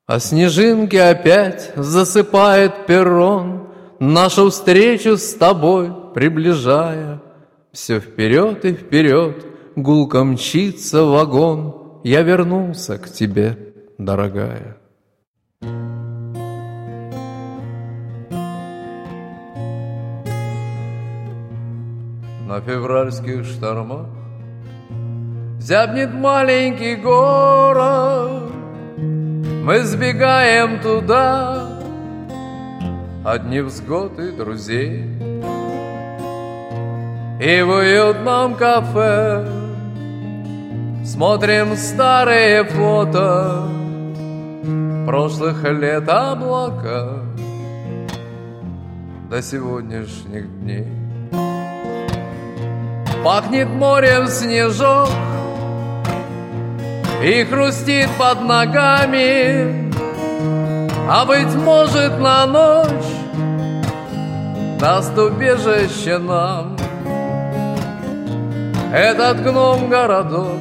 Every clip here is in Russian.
А снежинки опять засыпает перрон, нашу встречу с тобой приближая. Все вперед и вперед, гулко мчится вагон. Я вернулся к тебе, дорогая. На февральских штормах зябнет маленький город. Мы сбегаем туда от невзгод и друзей, и в уютном кафе смотрим старые фото прошлых лет, облака до сегодняшних дней. Пахнет морем снежок и хрустит под ногами, а быть может на ночь даст убежище нам этот гном-городок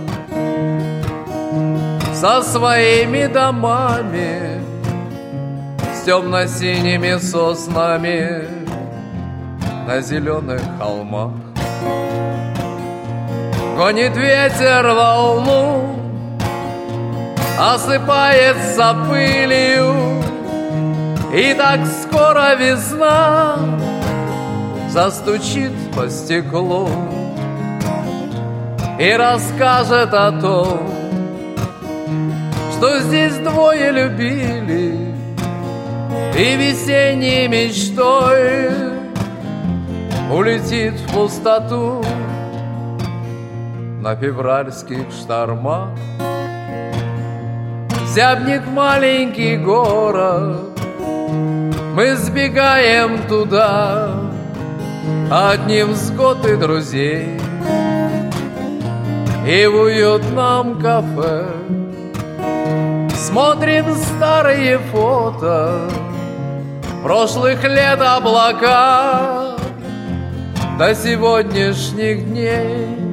со своими домами, с темно-синими соснами на зеленых холмах. Гонит ветер волну, осыпается пылью, и так скоро весна застучит по стеклу и расскажет о том, что здесь двое любили, и весенней мечтой улетит в пустоту. На февральских штормах зябнет маленький город. Мы сбегаем туда от невзгод и друзей, и в уютном кафе смотрим старые фото прошлых лет, облака до сегодняшних дней.